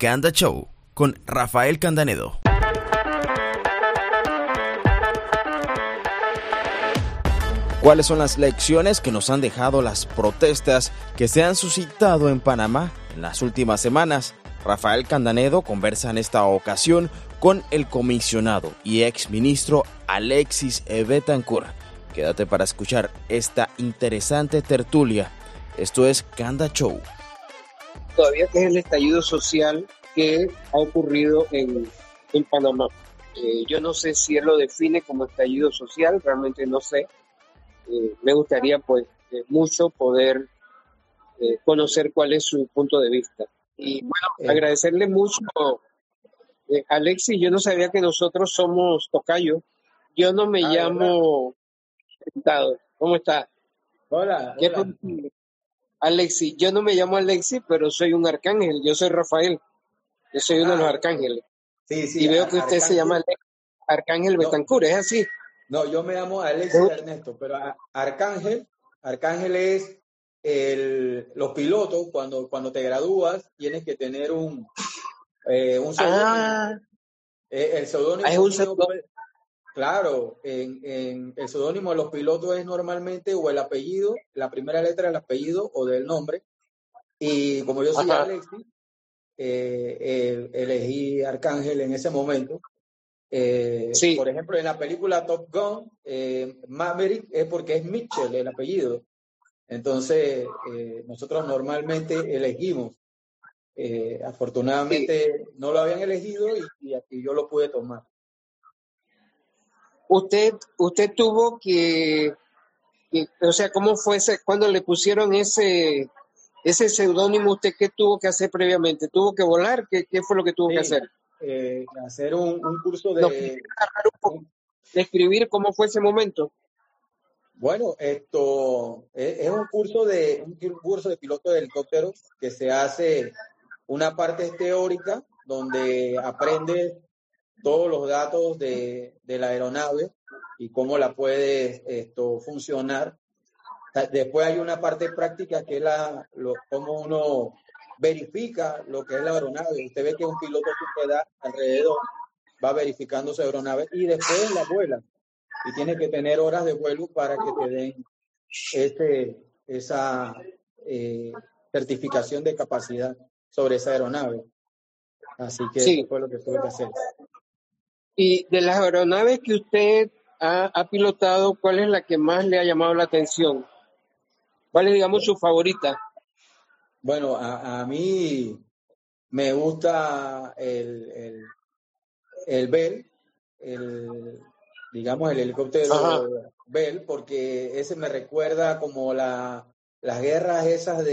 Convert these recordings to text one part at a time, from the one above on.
Canda Show con Rafael Candanedo. ¿Cuáles son las lecciones que nos han dejado las protestas que se han suscitado en Panamá en las últimas semanas? Rafael Candanedo conversa en esta ocasión con el comisionado y exministro Alexis Betancur. Quédate para escuchar esta interesante tertulia. Esto es Canda Show. Todavía que es el estallido social que ha ocurrido en Panamá. Yo no sé si él lo define como estallido social, realmente no sé. Me gustaría pues mucho poder conocer cuál es su punto de vista. Y bueno, agradecerle mucho, Alexis. Yo no sabía que nosotros somos tocayos. Yo no me llamo... ¿Cómo está? Hola. Alexis, yo no me llamo Alexis, pero soy un arcángel. Yo soy Rafael. Yo soy uno de los arcángeles. Sí. Y veo que usted se llama Arcángel Betancur, ¿es así? No, yo me llamo Alexis Ernesto, pero Arcángel es los pilotos, cuando te gradúas, tienes que tener un seudónimo. El seudónimo es un seudónimo. Claro, en el seudónimo de los pilotos es normalmente o el apellido, la primera letra del apellido o del nombre. Y como yo soy Alexis, elegí Arcángel en ese momento. Sí. Por ejemplo, en la película Top Gun, Maverick es porque es Mitchell el apellido. Entonces, nosotros normalmente elegimos. Afortunadamente no lo habían elegido y aquí yo lo pude tomar. Usted tuvo que, o sea, ¿cómo fue cuando le pusieron ese seudónimo? ¿Usted qué tuvo que hacer previamente? ¿Tuvo que volar? ¿Qué fue lo que tuvo que hacer? Hacer un curso de... Describir cómo fue ese momento. Bueno, esto es un curso de piloto de helicóptero que se hace una parte teórica donde aprendes todos los datos de la aeronave y cómo la puede funcionar. Después hay una parte práctica que es cómo uno verifica lo que es la aeronave. Usted ve que un piloto siempre da alrededor, va verificando su aeronave y después la vuela. Y tiene que tener horas de vuelo para que te den esa certificación de capacidad sobre esa aeronave. Así que sí. Eso fue lo que tuve que hacer. Y de las aeronaves que usted ha pilotado, ¿cuál es la que más le ha llamado la atención? ¿Cuál es, digamos, su favorita? Bueno, a mí me gusta el Bell, digamos el helicóptero Bell, porque ese me recuerda como las guerras esas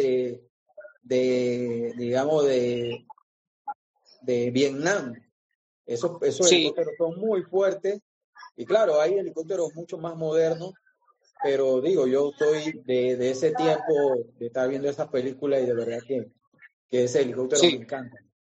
digamos, de Vietnam. Esos helicópteros son muy fuertes y claro, hay helicópteros mucho más modernos, pero digo, yo soy de ese tiempo de estar viendo esas películas y de verdad que ese helicóptero me encanta.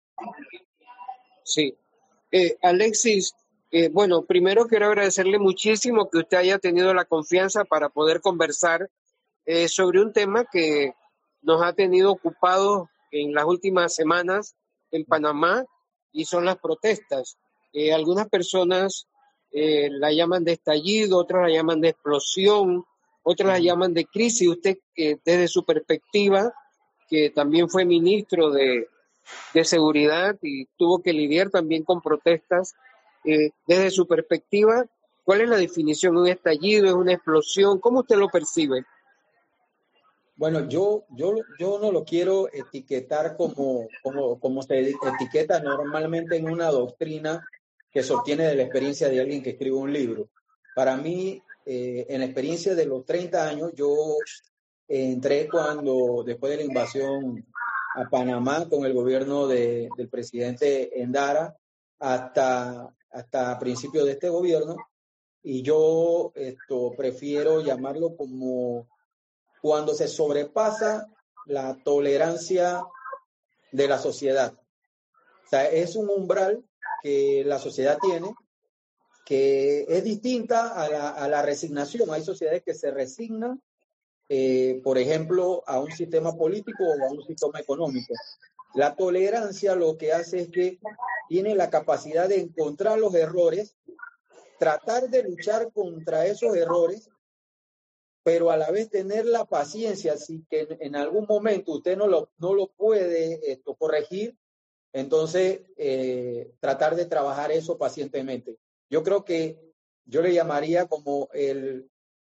Sí. Alexis, bueno, primero quiero agradecerle muchísimo que usted haya tenido la confianza para poder conversar sobre un tema que nos ha tenido ocupados en las últimas semanas en Panamá, y son las protestas. Algunas personas la llaman de estallido, otras la llaman de explosión, otras la llaman de crisis. Usted, desde su perspectiva, que también fue ministro de seguridad y tuvo que lidiar también con protestas, desde su perspectiva, ¿cuál es la definición? ¿Un estallido? ¿Es una explosión? ¿Cómo usted lo percibe? Bueno, yo no lo quiero etiquetar como se etiqueta normalmente en una doctrina que se obtiene de la experiencia de alguien que escribe un libro. Para mí, en la experiencia de los 30 años, yo entré después de la invasión a Panamá con el gobierno del presidente Endara hasta principios de este gobierno, y yo prefiero llamarlo como cuando se sobrepasa la tolerancia de la sociedad. O sea, es un umbral que la sociedad tiene que es distinta a la resignación. Hay sociedades que se resignan, por ejemplo, a un sistema político o a un sistema económico. La tolerancia lo que hace es que tiene la capacidad de encontrar los errores, tratar de luchar contra esos errores, pero a la vez tener la paciencia, si que en algún momento usted no lo puede corregir, entonces tratar de trabajar eso pacientemente. Yo creo que yo le llamaría como el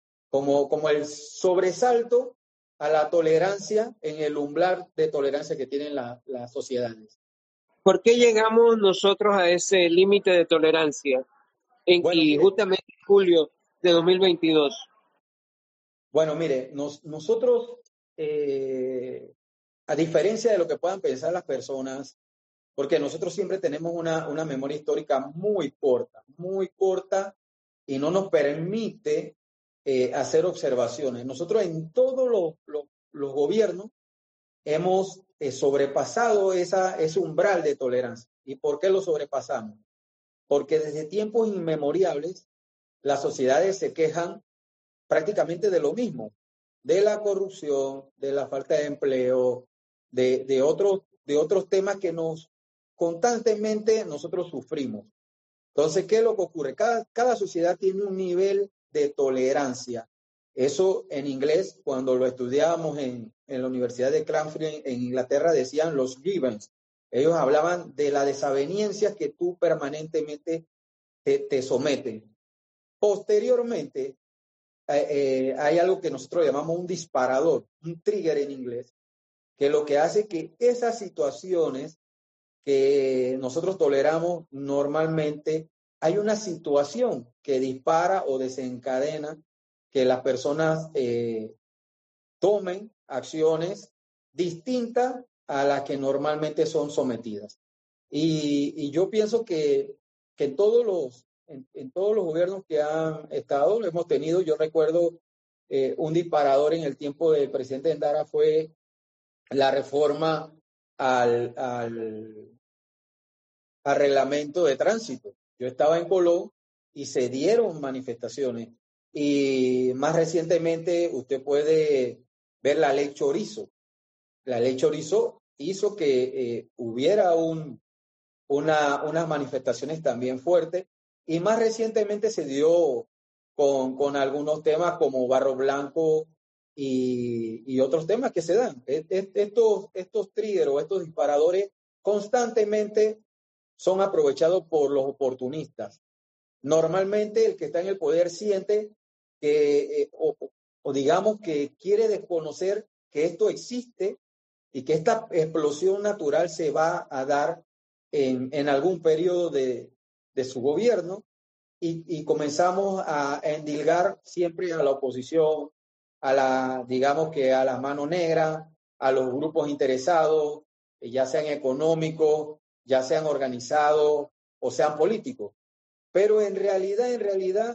sobresalto a la tolerancia en el umbral de tolerancia que tienen las sociedades. ¿Por qué llegamos nosotros a ese límite de tolerancia justamente en julio de 2022? Bueno, mire, nosotros, a diferencia de lo que puedan pensar las personas, porque nosotros siempre tenemos una memoria histórica muy corta y no nos permite hacer observaciones. Nosotros en todos los gobiernos hemos sobrepasado ese umbral de tolerancia. ¿Y por qué lo sobrepasamos? Porque desde tiempos inmemoriales las sociedades se quejan prácticamente de lo mismo, de la corrupción, de la falta de empleo, de otros temas que constantemente nosotros sufrimos. Entonces, ¿qué es lo que ocurre? Cada sociedad tiene un nivel de tolerancia. Eso en inglés, cuando lo estudiábamos en la Universidad de Cranfield en Inglaterra, decían los givens. Ellos hablaban de la desaveniencia que tú permanentemente te someten. Posteriormente, hay algo que nosotros llamamos un disparador, un trigger en inglés, que lo que hace que esas situaciones que nosotros toleramos normalmente, hay una situación que dispara o desencadena que las personas tomen acciones distintas a las que normalmente son sometidas. Y yo pienso que en todos los gobiernos que han estado, lo hemos tenido. Yo recuerdo un disparador en el tiempo del presidente Endara fue la reforma al reglamento de tránsito. Yo estaba en Colón y se dieron manifestaciones. Y más recientemente usted puede ver la ley Chorizo. La ley Chorizo hizo que hubiera unas manifestaciones también fuertes, y más recientemente se dio con algunos temas como Barro Blanco y otros temas que se dan. Estos triggers o estos disparadores constantemente son aprovechados por los oportunistas. Normalmente el que está en el poder siente que, o digamos que quiere desconocer que esto existe y que esta explosión natural se va a dar en algún periodo de su gobierno, y comenzamos a endilgar siempre a la oposición, digamos que a la mano negra, a los grupos interesados, ya sean económicos, ya sean organizados o sean políticos. Pero en realidad,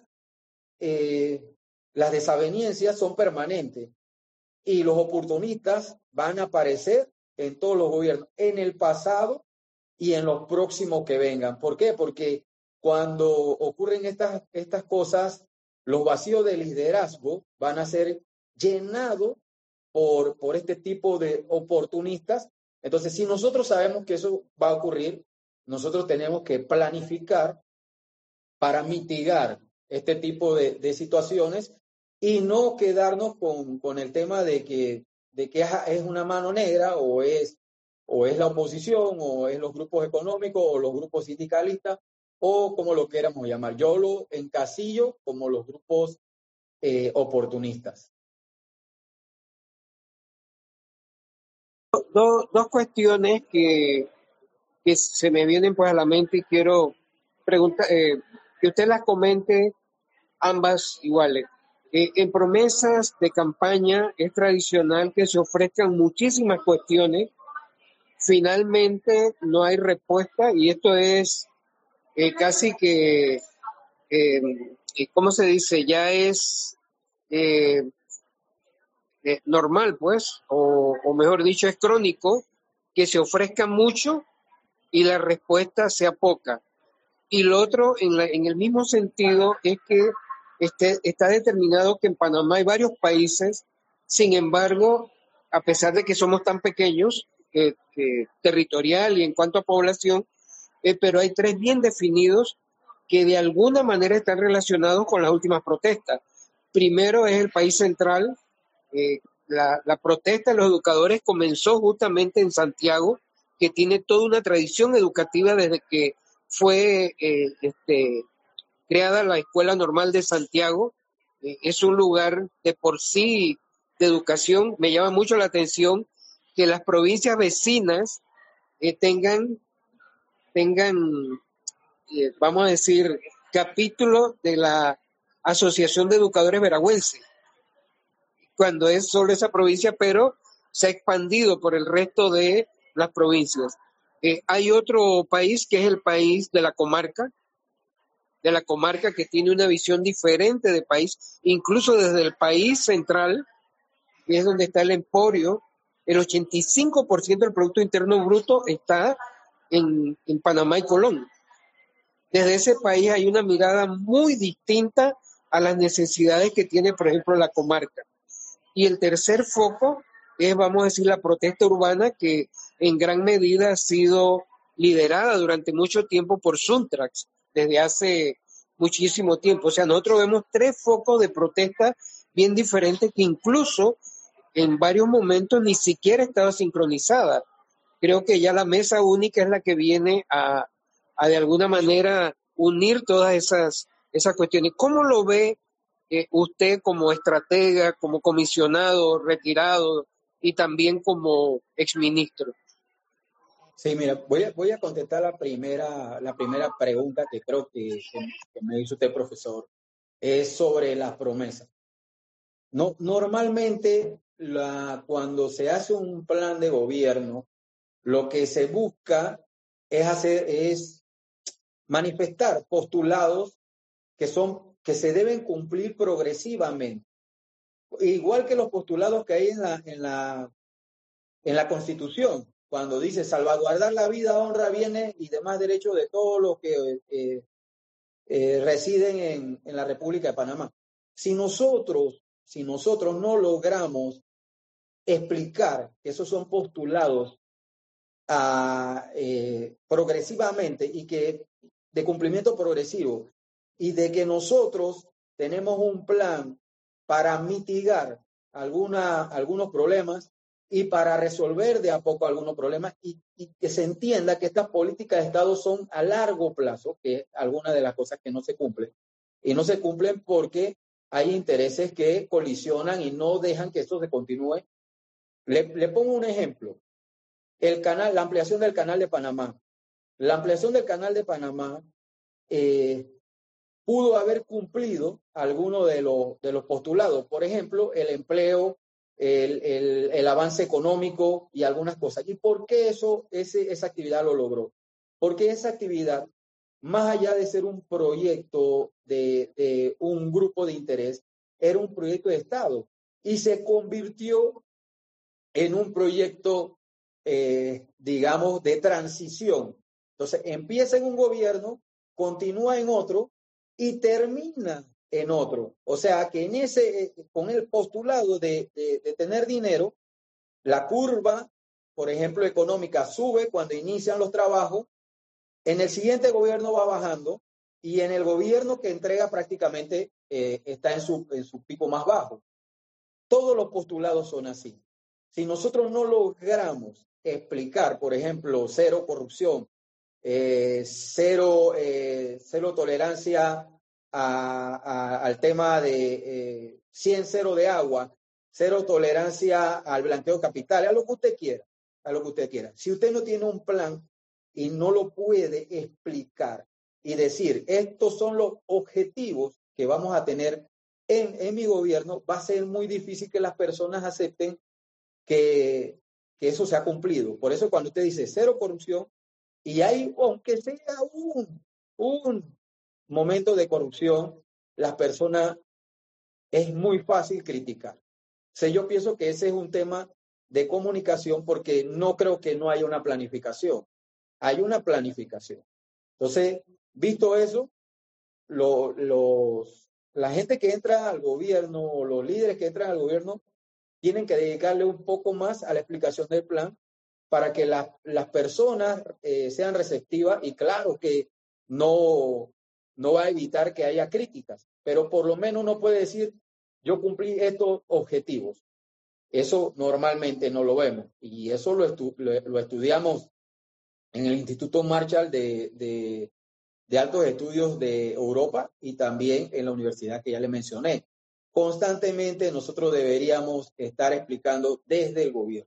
las desavenencias son permanentes y los oportunistas van a aparecer en todos los gobiernos, en el pasado y en los próximos que vengan. ¿Por qué? Porque cuando ocurren estas cosas, los vacíos de liderazgo van a ser llenados por este tipo de oportunistas. Entonces, si nosotros sabemos que eso va a ocurrir, nosotros tenemos que planificar para mitigar este tipo de situaciones y no quedarnos con el tema de que es una mano negra o es la oposición o es los grupos económicos o los grupos sindicalistas o como lo queramos llamar. Yo lo encasillo como los grupos oportunistas. Dos cuestiones que se me vienen pues a la mente y quiero preguntar, que usted las comente ambas iguales. En promesas de campaña es tradicional que se ofrezcan muchísimas cuestiones, finalmente no hay respuesta, y esto es casi que, ¿cómo se dice? Ya es normal, pues, o mejor dicho, es crónico, que se ofrezca mucho y la respuesta sea poca. Y lo otro, en el mismo sentido, es que está determinado que en Panamá hay varios países, sin embargo, a pesar de que somos tan pequeños, territorial y en cuanto a población, pero hay tres bien definidos que de alguna manera están relacionados con las últimas protestas. Primero es el país central. La protesta de los educadores comenzó justamente en Santiago, que tiene toda una tradición educativa desde que fue creada la Escuela Normal de Santiago. Es un lugar de por sí de educación. Me llama mucho la atención que las provincias vecinas tengan vamos a decir, capítulo de la Asociación de Educadores Veragüense, cuando es solo esa provincia, pero se ha expandido por el resto de las provincias. Hay otro país que es el país de la comarca que tiene una visión diferente de país, incluso desde el país central, que es donde está el emporio. El 85% del Producto Interno Bruto está en Panamá y Colón. Desde ese país hay una mirada muy distinta a las necesidades que tiene, por ejemplo, la comarca. Y el tercer foco es, vamos a decir, la protesta urbana, que en gran medida ha sido liderada durante mucho tiempo por Suntrax, desde hace muchísimo tiempo. O sea, nosotros vemos tres focos de protesta bien diferentes que incluso en varios momentos ni siquiera estaba sincronizada. Creo que ya la mesa única es la que viene a de alguna manera unir todas esas cuestiones. ¿Cómo lo ve usted como estratega, como comisionado retirado y también como exministro? Sí, mira, voy a contestar la primera pregunta que creo que me hizo usted, profesor, es sobre las promesas. No, normalmente cuando se hace un plan de gobierno, lo que se busca es manifestar postulados que se deben cumplir progresivamente, igual que los postulados que hay en la Constitución, cuando dice salvaguardar la vida, honra, bienes y demás derechos de todos los que residen en la República de Panamá. Si nosotros no logramos explicar que esos son postulados progresivamente y que de cumplimiento progresivo, y de que nosotros tenemos un plan para mitigar algunos problemas y para resolver de a poco algunos problemas, y que se entienda que estas políticas de Estado son a largo plazo, que es alguna de las cosas que no se cumplen. Y no se cumplen porque hay intereses que colisionan y no dejan que esto se continúe. Le pongo un ejemplo. La ampliación del Canal de Panamá. La ampliación del Canal de Panamá pudo haber cumplido alguno de los postulados. Por ejemplo, el empleo, el avance económico y algunas cosas. ¿Y por qué esa actividad lo logró? Porque esa actividad, más allá de ser un proyecto de un grupo de interés, era un proyecto de Estado y se convirtió en un proyecto, digamos, de transición. Entonces, empieza en un gobierno, continúa en otro y termina en otro. O sea, que con el postulado de tener dinero, la curva, por ejemplo, económica sube cuando inician los trabajos, en el siguiente gobierno va bajando y en el gobierno que entrega prácticamente está en su pico más bajo. Todos los postulados son así. Si nosotros no logramos explicar, por ejemplo, cero corrupción, cero tolerancia al tema de 100 de agua, cero tolerancia al blanqueo de capitales, a lo que usted quiera. Si usted no tiene un plan y no lo puede explicar y decir, estos son los objetivos que vamos a tener en mi gobierno, va a ser muy difícil que las personas acepten que eso se ha cumplido. Por eso cuando usted dice cero corrupción, y hay, aunque sea un momento de corrupción, las personas es muy fácil criticar. Yo pienso que ese es un tema de comunicación, porque no creo que no haya una planificación. Hay una planificación. Entonces, visto eso, la gente que entra al gobierno, o los líderes que entran al gobierno, tienen que dedicarle un poco más a la explicación del plan para que las personas sean receptivas, y claro que no va a evitar que haya críticas, pero por lo menos uno puede decir, yo cumplí estos objetivos. Eso normalmente no lo vemos, y eso lo estudiamos en el Instituto Marshall de Altos Estudios de Europa y también en la universidad que ya le mencioné. Constantemente nosotros deberíamos estar explicando desde el gobierno.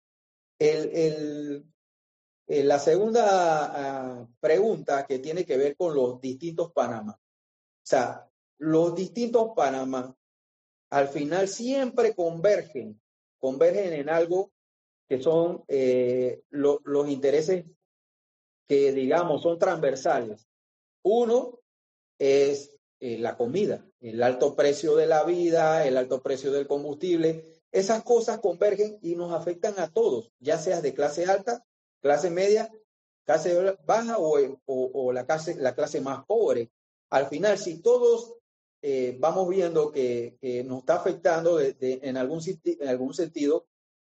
La segunda pregunta que tiene que ver con los distintos Panamá. O sea, los distintos Panamá al final siempre convergen en algo que son los intereses que, digamos, son transversales. Uno es la comida, el alto precio de la vida, el alto precio del combustible. Esas cosas convergen y nos afectan a todos, ya seas de clase alta, clase media, clase baja o la clase más pobre. Al final, si todos vamos viendo que nos está afectando en algún sentido,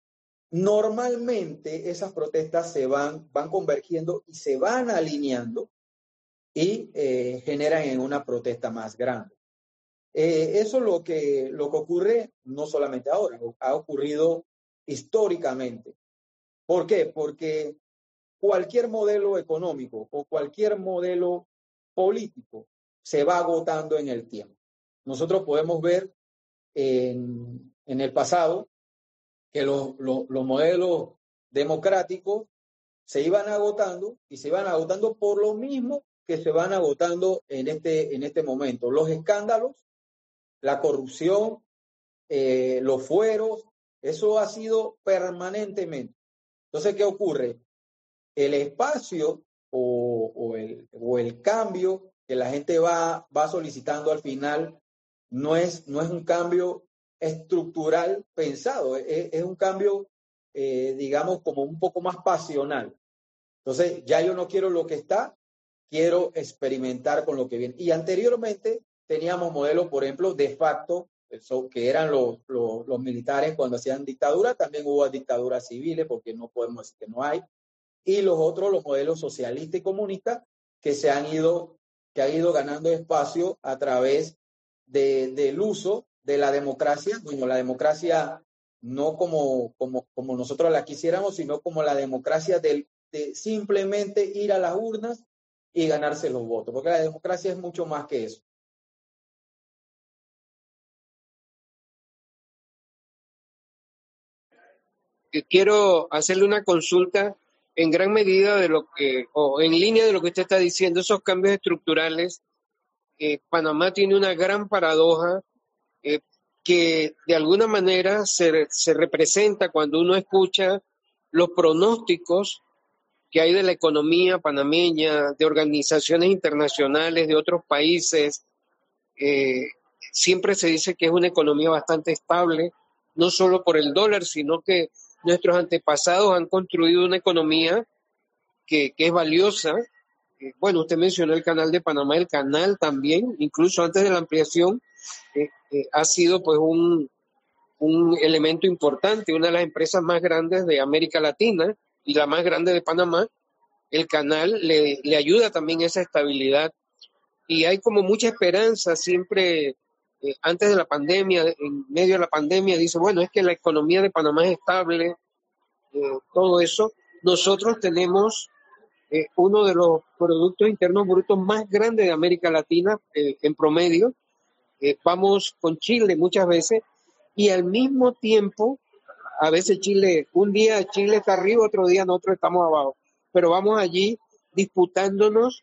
normalmente esas protestas se van convergiendo y se van alineando y generan en una protesta más grande. Eso es lo que ocurre no solamente ahora, ha ocurrido históricamente. ¿Por qué? Porque cualquier modelo económico o cualquier modelo político se va agotando en el tiempo. Nosotros podemos ver en el pasado que los modelos democráticos se iban agotando y se iban agotando por lo mismo que se van agotando en este momento. Los escándalos, la corrupción, los fueros, eso ha sido permanentemente. Entonces, ¿qué ocurre? El espacio o el cambio que la gente va solicitando al final no es un cambio estructural pensado, es un cambio, digamos, como un poco más pasional. Entonces, ya yo no quiero lo que está, quiero experimentar con lo que viene. Y anteriormente teníamos modelos, por ejemplo, de facto, que eran los militares cuando hacían dictadura. También hubo dictaduras civiles, porque no podemos decir que no hay. Y los modelos socialistas y comunistas que han ido ganando espacio a través del uso de la democracia. Bueno, la democracia no como nosotros la quisiéramos, sino como la democracia de simplemente ir a las urnas y ganarse los votos, porque la democracia es mucho más que eso. Quiero hacerle una consulta en gran medida de lo que, o en línea de lo que usted está diciendo, esos cambios estructurales. Panamá tiene una gran paradoja que de alguna manera se representa cuando uno escucha los pronósticos que hay de la economía panameña, de organizaciones internacionales, de otros países. Siempre se dice que es una economía bastante estable, no solo por el dólar, sino que nuestros antepasados han construido una economía que es valiosa. Bueno, usted mencionó el canal de Panamá, el canal también, incluso antes de la ampliación, ha sido pues un elemento importante, una de las empresas más grandes de América Latina y la más grande de Panamá. El canal le ayuda también a esa estabilidad y hay como mucha esperanza siempre. Antes de la pandemia, en medio de la pandemia, dice, bueno, es que la economía de Panamá es estable, todo eso. Nosotros tenemos uno de los productos internos brutos más grandes de América Latina en promedio. Vamos con Chile muchas veces y al mismo tiempo, a veces un día Chile está arriba, otro día nosotros estamos abajo, pero vamos allí disputándonos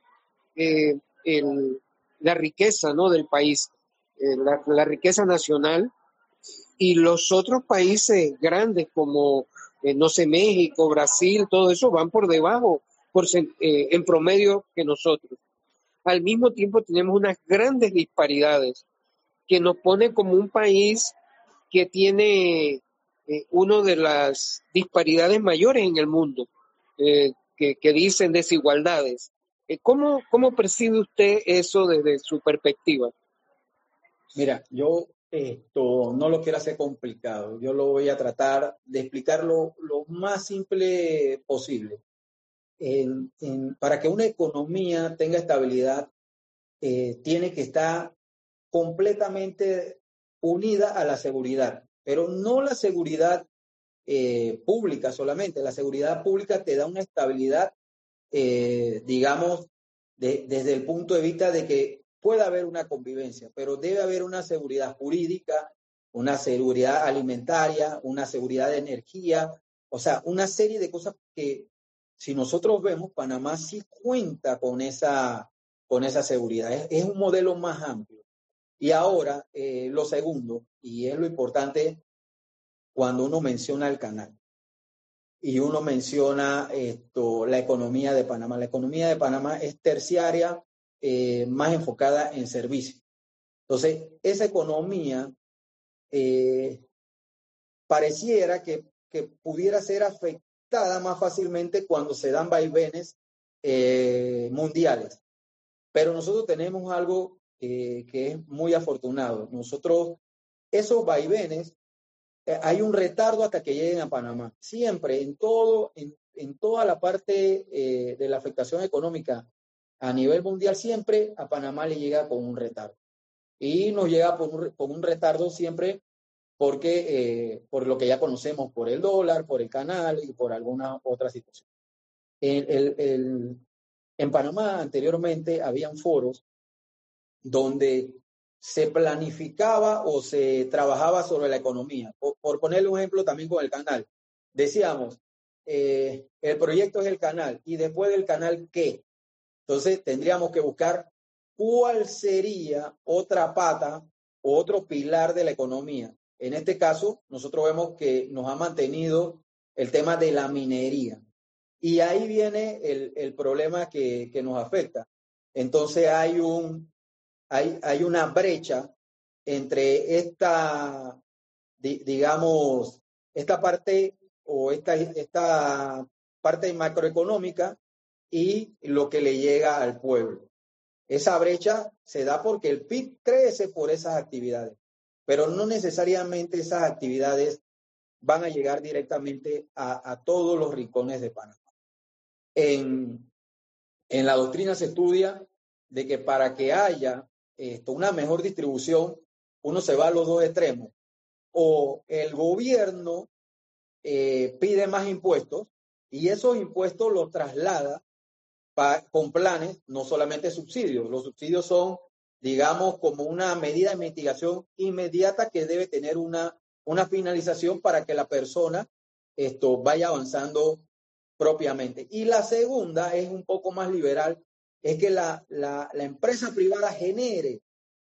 la riqueza, ¿no?, del país, la riqueza nacional, y los otros países grandes como, no sé, México, Brasil, todo eso van por debajo en promedio que nosotros. Al mismo tiempo tenemos unas grandes disparidades que nos pone como un país que tiene una de las disparidades mayores en el mundo, que dicen desigualdades. ¿Cómo percibe usted eso desde su perspectiva? Mira, yo esto no lo quiero hacer complicado. Yo lo voy a tratar de explicar lo más simple posible. Para que una economía tenga estabilidad, tiene que estar completamente unida a la seguridad, pero no la seguridad pública solamente. La seguridad pública te da una estabilidad, digamos, desde el punto de vista de que pueda haber una convivencia, pero debe haber una seguridad jurídica, una seguridad alimentaria, una seguridad de energía, o sea, una serie de cosas que, si nosotros vemos, Panamá sí cuenta con esa seguridad. Es un modelo más amplio. Y ahora, lo segundo, y es lo importante cuando uno menciona el canal y uno menciona la economía de Panamá. La economía de Panamá es terciaria, más enfocada en servicios. Entonces, esa economía pareciera que pudiera ser afectada más fácilmente cuando se dan vaivenes mundiales. Pero nosotros tenemos algo que es muy afortunado. Nosotros, esos vaivenes, hay un retardo hasta que lleguen a Panamá. Siempre, en toda la parte de la afectación económica a nivel mundial, siempre a Panamá le llega con un retardo. Y nos llega con un retardo siempre porque, por lo que ya conocemos, por el dólar, por el canal y por alguna otra situación. En Panamá anteriormente habían foros donde se planificaba o se trabajaba sobre la economía. Por ponerle un ejemplo también con el canal. Decíamos, el proyecto es el canal, y después del canal, ¿qué? Entonces tendríamos que buscar cuál sería otra pata o otro pilar de la economía. En este caso, nosotros vemos que nos ha mantenido el tema de la minería. Y ahí viene el problema que nos afecta. Entonces hay una brecha entre esta, digamos, esta parte o esta parte macroeconómica y lo que le llega al pueblo. Esa brecha se da porque el PIB crece por esas actividades, pero no necesariamente esas actividades van a llegar directamente a todos los rincones de Panamá. En la doctrina se estudia de que para que haya una mejor distribución, uno se va a los dos extremos. O el gobierno pide más impuestos y esos impuestos los traslada con planes, no solamente subsidios. Los subsidios son, digamos, como una medida de mitigación inmediata que debe tener una finalización para que la persona vaya avanzando propiamente. Y la segunda es un poco más liberal, es que la empresa privada genere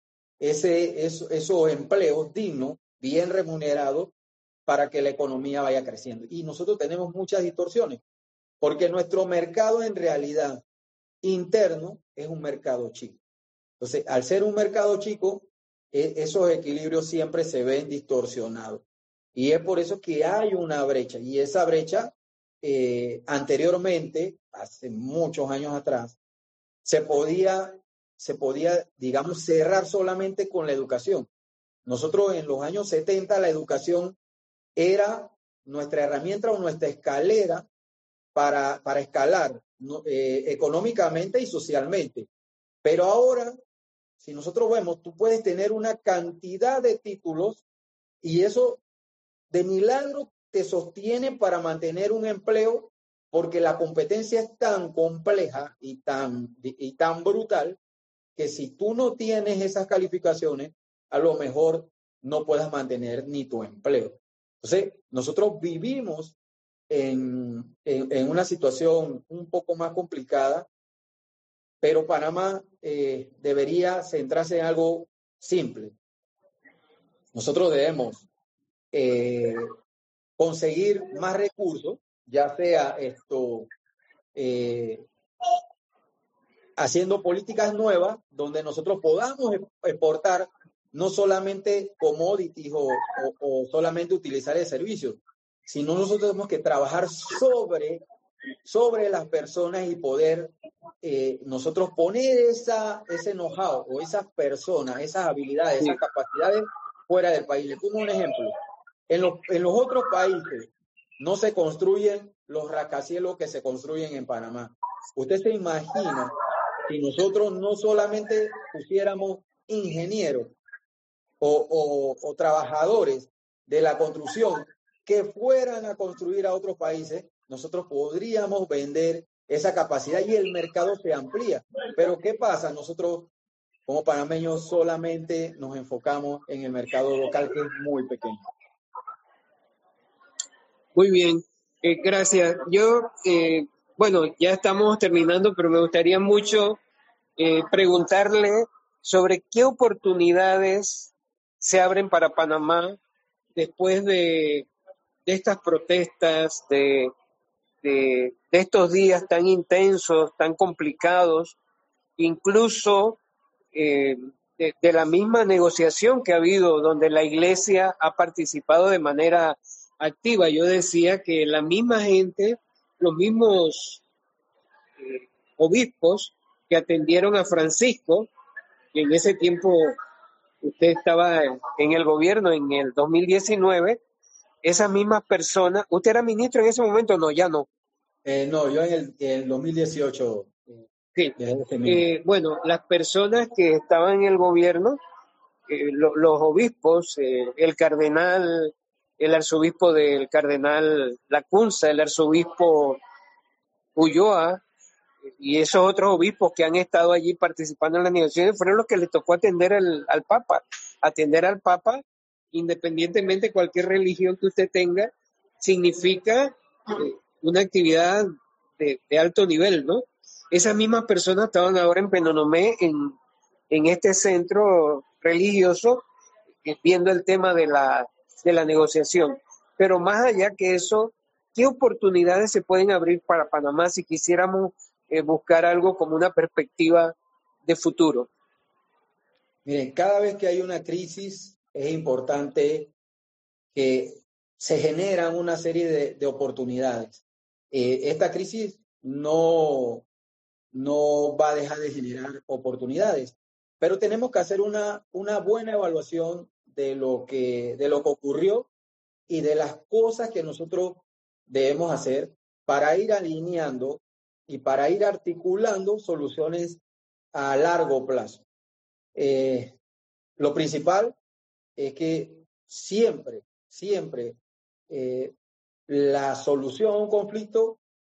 esos empleos dignos, bien remunerados, para que la economía vaya creciendo. Y nosotros tenemos muchas distorsiones, porque nuestro mercado en realidad interno es un mercado chico. Entonces, al ser un mercado chico, esos equilibrios siempre se ven distorsionados. Y es por eso que hay una brecha. Y esa brecha, anteriormente, hace muchos años atrás, se podía, digamos, cerrar solamente con la educación. Nosotros en los años 70 la educación era nuestra herramienta o nuestra escalera para escalar económicamente y socialmente. Pero ahora, si nosotros vemos, tú puedes tener una cantidad de títulos y eso de milagro te sostiene para mantener un empleo, porque la competencia es tan compleja y tan brutal que si tú no tienes esas calificaciones, a lo mejor no puedas mantener ni tu empleo. Entonces, nosotros vivimos en una situación un poco más complicada, pero Panamá debería centrarse en algo simple. Nosotros debemos conseguir más recursos, ya sea haciendo políticas nuevas donde nosotros podamos exportar no solamente commodities o solamente utilizar el servicio, sino nosotros tenemos que trabajar sobre las personas y poder nosotros poner ese know-how o esas personas, esas habilidades, esas capacidades fuera del país. Le pongo un ejemplo. En los otros países no se construyen los rascacielos que se construyen en Panamá. Usted se imagina si nosotros no solamente pusiéramos ingenieros o trabajadores de la construcción que fueran a construir a otros países, nosotros podríamos vender esa capacidad y el mercado se amplía. Pero ¿qué pasa? Nosotros como panameños solamente nos enfocamos en el mercado local, que es muy pequeño. Muy bien, gracias. Yo, bueno, ya estamos terminando, pero me gustaría mucho preguntarle sobre qué oportunidades se abren para Panamá después de estas protestas, de estos días tan intensos, tan complicados, incluso de la misma negociación que ha habido, donde la Iglesia ha participado de manera activa. Yo decía que la misma gente, los mismos obispos que atendieron a Francisco, y en ese tiempo usted estaba en el gobierno en el 2019, esas mismas personas, ¿usted era ministro en ese momento? No, ya no. No, yo en el 2018. Sí. Bueno, las personas que estaban en el gobierno, los obispos, el cardenal, el arzobispo del cardenal Lacunza, el arzobispo Ulloa, y esos otros obispos que han estado allí participando en las negociaciones fueron los que le tocó atender al Papa. Atender al Papa, independientemente de cualquier religión que usted tenga, significa una actividad de alto nivel, ¿no? Esas mismas personas estaban ahora en Penonomé, en este centro religioso, viendo el tema de la negociación. Pero más allá que eso, ¿qué oportunidades se pueden abrir para Panamá si quisiéramos buscar algo como una perspectiva de futuro? Miren, cada vez que hay una crisis es importante que se generan una serie de oportunidades. Esta crisis no va a dejar de generar oportunidades, pero tenemos que hacer una buena evaluación de lo que ocurrió y de las cosas que nosotros debemos hacer para ir alineando y para ir articulando soluciones a largo plazo. Lo principal es que siempre la solución a un conflicto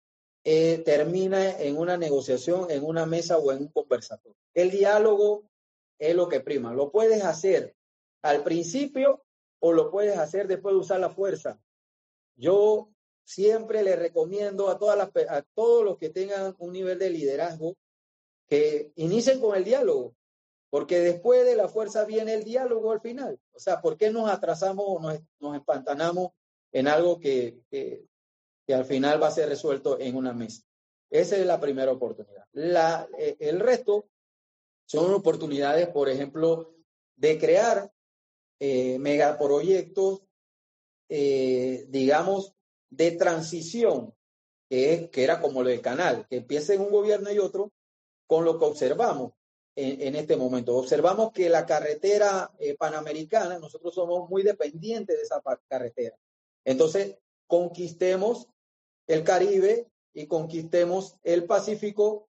termina en una negociación, en una mesa o en un conversatorio. El diálogo es lo que prima. Lo puedes hacer al principio o lo puedes hacer después de usar la fuerza. Yo siempre le recomiendo a todos los que tengan un nivel de liderazgo que inicien con el diálogo, porque después de la fuerza viene el diálogo al final. O sea, ¿por qué nos atrasamos o nos empantanamos en algo que al final va a ser resuelto en una mesa? Esa es la primera oportunidad. El resto son oportunidades, por ejemplo, de crear megaproyectos, digamos, de transición, que era como lo del canal, que empieza en un gobierno y otro, con lo que observamos en este momento. Observamos que la carretera panamericana, nosotros somos muy dependientes de esa carretera. Entonces, conquistemos el Caribe y conquistemos el Pacífico,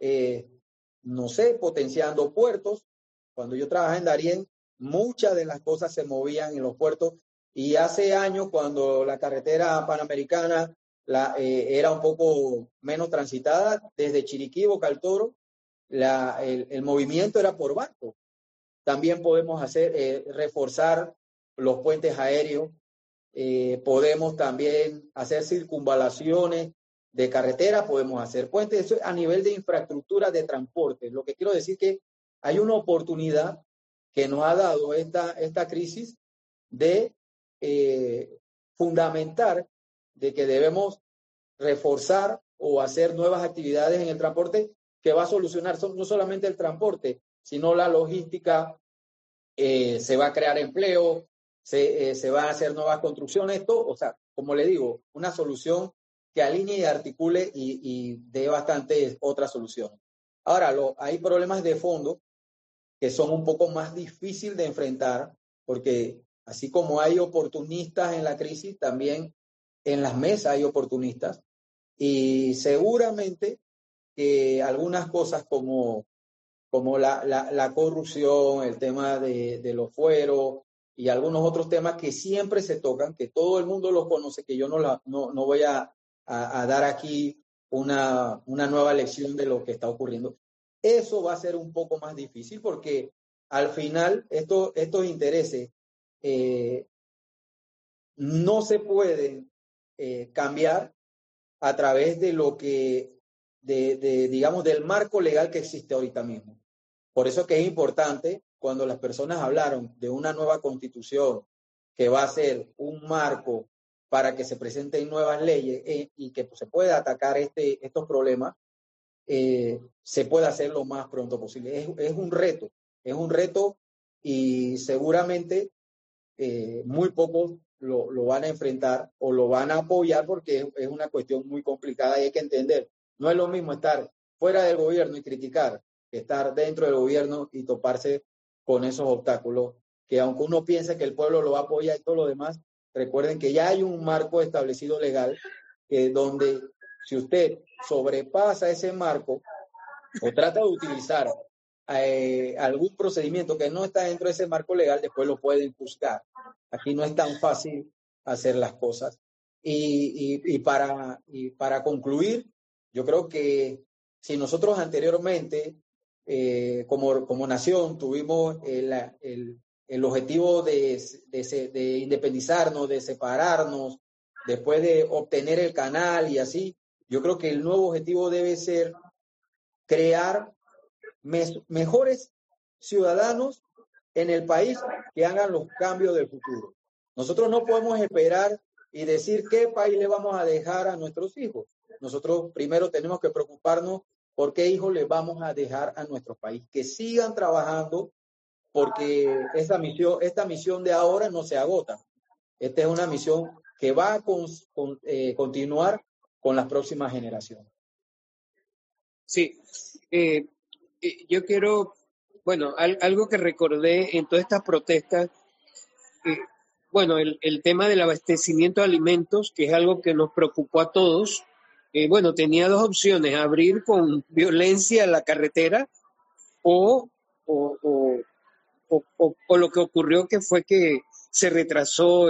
no sé, potenciando puertos. Cuando yo trabajaba en Darién, muchas de las cosas se movían en los puertos, y hace años, cuando la carretera panamericana era un poco menos transitada, desde Chiriquí, Boca del Toro, el movimiento era por barco. También podemos reforzar los puentes aéreos. Podemos también hacer circunvalaciones de carretera, podemos hacer puentes. Eso a nivel de infraestructura de transporte. Lo que quiero decir que hay una oportunidad que nos ha dado esta crisis de fundamentar de que debemos reforzar o hacer nuevas actividades en el transporte, que va a solucionar no solamente el transporte, sino la logística. Se va a crear empleo, se van a hacer nuevas construcciones. Esto, o sea, como le digo, una solución que alinee y articule y dé bastantes otras soluciones. Ahora, hay problemas de fondo que son un poco más difíciles de enfrentar, porque así como hay oportunistas en la crisis, también en las mesas hay oportunistas, y seguramente que algunas cosas como la corrupción, el tema de los fueros y algunos otros temas que siempre se tocan, que todo el mundo los conoce, que yo no voy a dar aquí una nueva lección de lo que está ocurriendo. Eso va a ser un poco más difícil porque al final estos intereses no se pueden cambiar a través de lo que, digamos, del marco legal que existe ahorita mismo. Por eso que es importante cuando las personas hablaron de una nueva constitución que va a ser un marco para que se presenten nuevas leyes y que se pueda atacar estos problemas, se pueda hacer lo más pronto posible. Es un reto y seguramente muy pocos lo van a enfrentar o lo van a apoyar porque es una cuestión muy complicada y hay que entender. No es lo mismo estar fuera del gobierno y criticar que estar dentro del gobierno y toparse con esos obstáculos, que aunque uno piense que el pueblo lo va a apoyar y todo lo demás, recuerden que ya hay un marco establecido legal donde si usted sobrepasa ese marco o trata de utilizar algún procedimiento que no está dentro de ese marco legal, después lo pueden juzgar. Aquí no es tan fácil hacer las cosas. Y para concluir, yo creo que si nosotros anteriormente, como nación, tuvimos el objetivo de independizarnos, de separarnos, después de obtener el canal y así, yo creo que el nuevo objetivo debe ser crear mejores ciudadanos en el país que hagan los cambios del futuro. Nosotros no podemos esperar y decir qué país le vamos a dejar a nuestros hijos. Nosotros primero tenemos que preocuparnos por qué hijos le vamos a dejar a nuestro país, que sigan trabajando porque esta misión de ahora no se agota. Esta es una misión que va a continuar con las próximas generaciones. Sí, yo quiero, bueno, algo que recordé en todas estas protestas, bueno, el tema del abastecimiento de alimentos, que es algo que nos preocupó a todos. Bueno, tenía dos opciones: abrir con violencia la carretera o, o, o, o lo que ocurrió que fue que se retrasó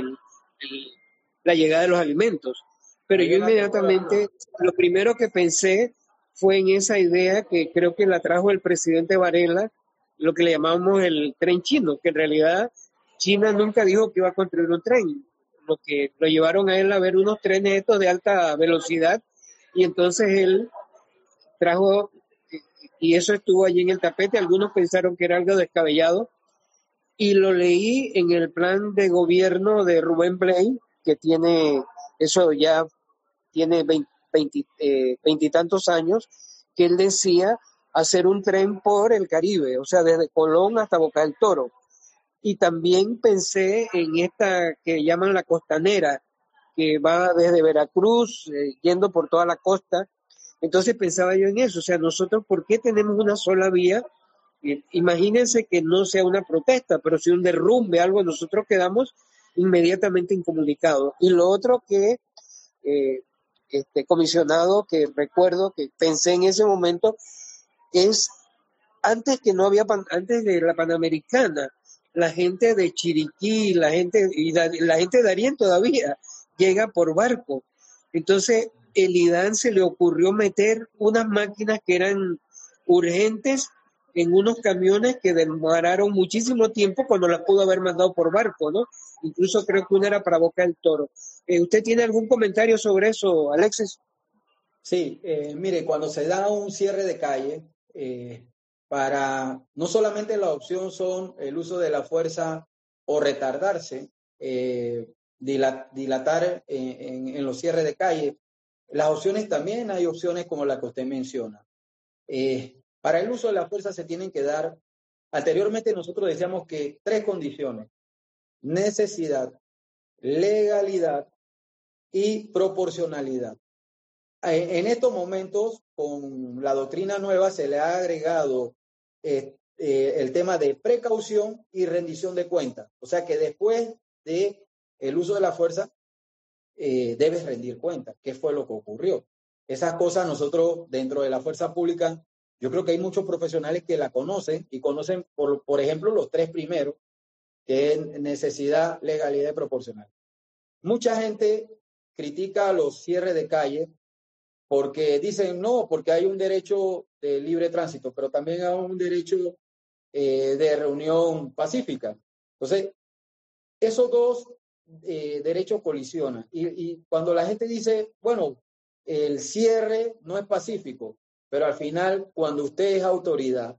la llegada de los alimentos. Pero yo inmediatamente, lo primero que pensé fue en esa idea que creo que la trajo el presidente Varela, lo que le llamamos el tren chino, que en realidad China nunca dijo que iba a construir un tren. Lo que lo llevaron a él a ver unos trenes estos de alta velocidad y entonces él trajo, y eso estuvo allí en el tapete. Algunos pensaron que era algo descabellado y lo leí en el plan de gobierno de Rubén Blay, que tiene, eso ya tiene 20 y tantos años, que él decía hacer un tren por el Caribe, o sea, desde Colón hasta Boca del Toro. Y también pensé en esta que llaman la costanera, que va desde Veracruz, yendo por toda la costa. Entonces pensaba yo en eso, o sea, nosotros, ¿por qué tenemos una sola vía? Imagínense que no sea una protesta, pero si un derrumbe, algo, nosotros quedamos inmediatamente incomunicados. Y lo otro que, comisionado, que recuerdo que pensé en ese momento, es antes que no había, antes de la Panamericana, la gente de Chiriquí, la gente de Darién todavía llega por barco. Entonces, el IDAN se le ocurrió meter unas máquinas que eran urgentes en unos camiones que demoraron muchísimo tiempo cuando las pudo haber mandado por barco, ¿no? Incluso creo que una era para Boca del Toro. ¿Usted tiene algún comentario sobre eso, Alexis? Sí, mire, cuando se da un cierre de calle, no solamente la opción son el uso de la fuerza o retardarse, dilatar en los cierres de calle. Las opciones también hay opciones como la que usted menciona. Para el uso de la fuerza se tienen que dar, anteriormente nosotros decíamos que 3 condiciones: necesidad, legalidad y proporcionalidad. En estos momentos, con la doctrina nueva, se le ha agregado el tema de precaución y rendición de cuentas. O sea que después de el uso de la fuerza, debes rendir cuentas. ¿Qué fue lo que ocurrió? Esas cosas nosotros dentro de la fuerza pública, yo creo que hay muchos profesionales que la conocen y conocen, por ejemplo, los 3 primeros, que es necesidad, legalidad y proporcional. Mucha gente critica los cierres de calle porque dicen no, porque hay un derecho de libre tránsito, pero también hay un derecho de reunión pacífica. Entonces, esos dos derechos colisionan. Y cuando la gente dice, bueno, el cierre no es pacífico, pero al final, cuando usted es autoridad,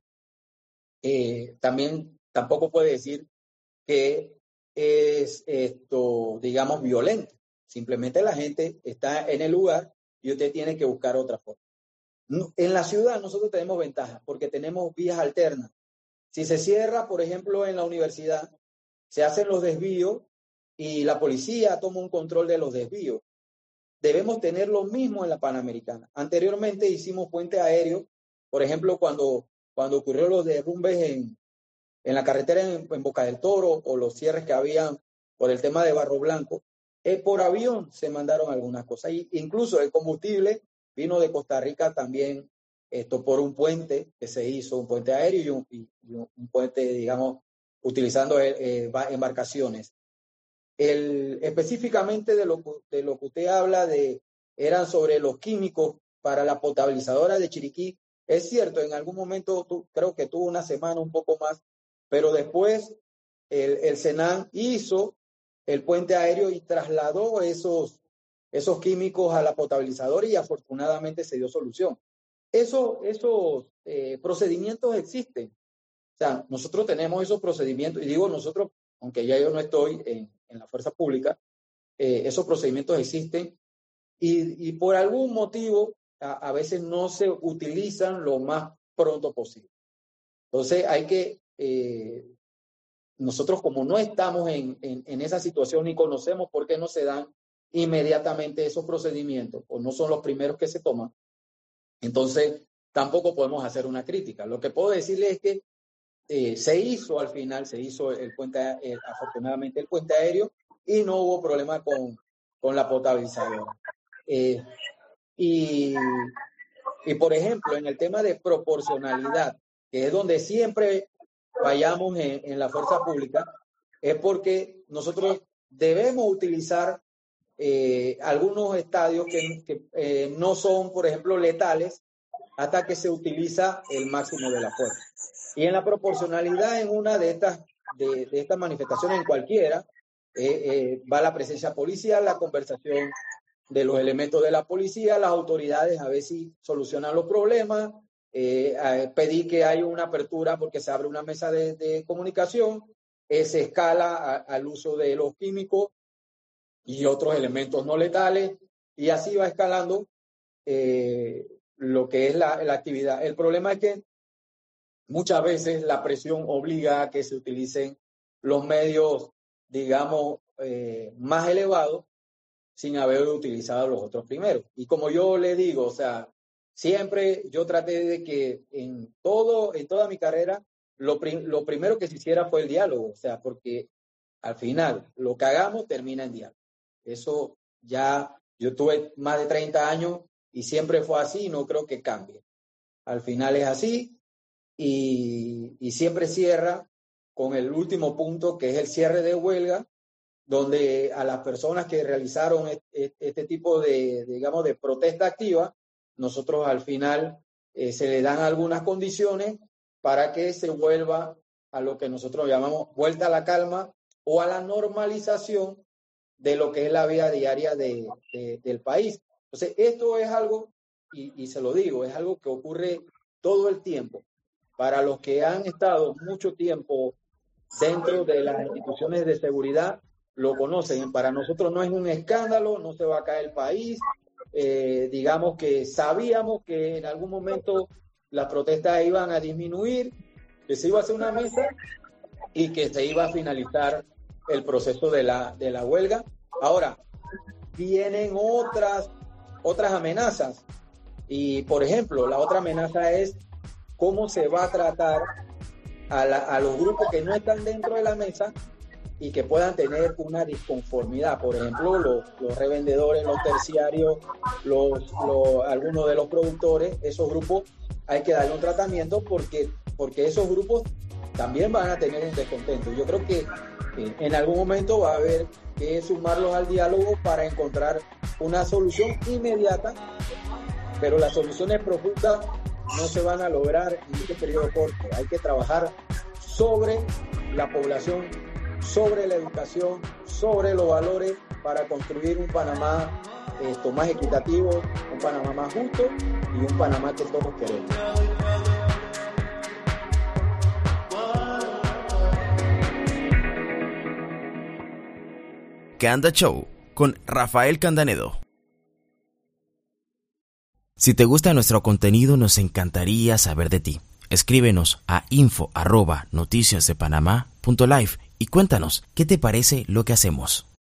tampoco puede decir que es digamos, violento. Simplemente la gente está en el lugar y usted tiene que buscar otra forma. En la ciudad nosotros tenemos ventajas porque tenemos vías alternas. Si se cierra, por ejemplo, en la universidad, se hacen los desvíos y la policía toma un control de los desvíos. Debemos tener lo mismo en la Panamericana. Anteriormente hicimos puente aéreo, por ejemplo, cuando ocurrieron los derrumbes en la carretera en Boca del Toro o los cierres que habían por el tema de Barro Blanco, por avión se mandaron algunas cosas. Incluso el combustible vino de Costa Rica también por un puente que se hizo, un puente aéreo y un puente, digamos, utilizando embarcaciones. Específicamente de lo que usted habla, eran sobre los químicos para la potabilizadora de Chiriquí. Es cierto, en algún momento creo que tuvo una semana, un poco más, pero después el SENAN hizo el puente aéreo y trasladó esos químicos a la potabilizadora y afortunadamente se dio solución. Esos procedimientos existen. O sea, nosotros tenemos esos procedimientos, y digo nosotros, aunque ya yo no estoy en la fuerza pública, esos procedimientos existen y por algún motivo a veces no se utilizan lo más pronto posible. Entonces hay que, nosotros como no estamos en esa situación ni conocemos por qué no se dan inmediatamente esos procedimientos o no son los primeros que se toman, entonces tampoco podemos hacer una crítica. Lo que puedo decirle es que se hizo al final, el puente, afortunadamente el puente aéreo y no hubo problema con la potabilizadora. Y por ejemplo, en el tema de proporcionalidad, que es donde siempre fallamos en la fuerza pública, es porque nosotros debemos utilizar algunos estadios que no son, por ejemplo, letales, hasta que se utiliza el máximo de la fuerza. Y en la proporcionalidad, en una de estas manifestaciones, en cualquiera, va la presencia policial, la conversación de los elementos de la policía, las autoridades a ver si solucionan los problemas, pedir que haya una apertura porque se abre una mesa de comunicación, se escala al uso de los químicos y otros elementos no letales, y así va escalando lo que es la actividad. El problema es que muchas veces la presión obliga a que se utilicen los medios, digamos, más elevados sin haber utilizado los otros primeros. Y como yo le digo, o sea, siempre yo traté de que en toda mi carrera, lo primero que se hiciera fue el diálogo, o sea, porque al final lo que hagamos termina en diálogo. Eso ya, yo tuve más de 30 años y siempre fue así y no creo que cambie. Al final es así y siempre cierra con el último punto, que es el cierre de huelga, donde a las personas que realizaron este tipo digamos, de protesta activa, nosotros al final se le dan algunas condiciones para que se vuelva a lo que nosotros llamamos vuelta a la calma o a la normalización de lo que es la vida diaria del país. Entonces, esto es algo, y se lo digo, es algo que ocurre todo el tiempo. Para los que han estado mucho tiempo dentro de las instituciones de seguridad, lo conocen. Para nosotros no es un escándalo, no se va a caer el país. Digamos que sabíamos que en algún momento las protestas iban a disminuir, que se iba a hacer una mesa y que se iba a finalizar el proceso de la huelga. Ahora, vienen otras amenazas y, por ejemplo, la otra amenaza es cómo se va a tratar a los grupos que no están dentro de la mesa y que puedan tener una disconformidad. Por ejemplo, los revendedores, los terciarios, algunos de los productores, esos grupos hay que darle un tratamiento porque esos grupos también van a tener un descontento. Yo creo que en algún momento va a haber que sumarlos al diálogo para encontrar una solución inmediata, pero las soluciones profundas no se van a lograr en este periodo corto. Hay que trabajar sobre la población, sobre la educación, sobre los valores para construir un Panamá más equitativo, un Panamá más justo y un Panamá que todos queremos. Canda Show con Rafael Candanedo. Si te gusta nuestro contenido, nos encantaría saber de ti. Escríbenos a info@noticiasdepanama.live y cuéntanos qué te parece lo que hacemos.